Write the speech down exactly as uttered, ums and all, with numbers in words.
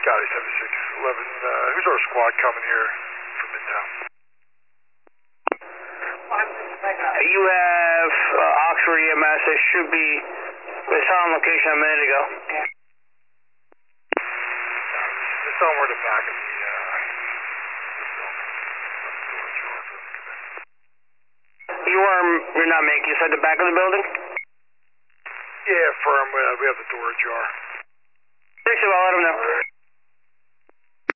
Got it, seventy-six eleven. Uh, who's our squad coming here from Midtown? You have uh, Oxford E M S. It should be, they saw on location a minute ago. It's somewhere in the back of the, uh, the building. You are, you're not making, you said the back of the building? Yeah, firm. Uh, we have the door ajar. Six, I'll let them know.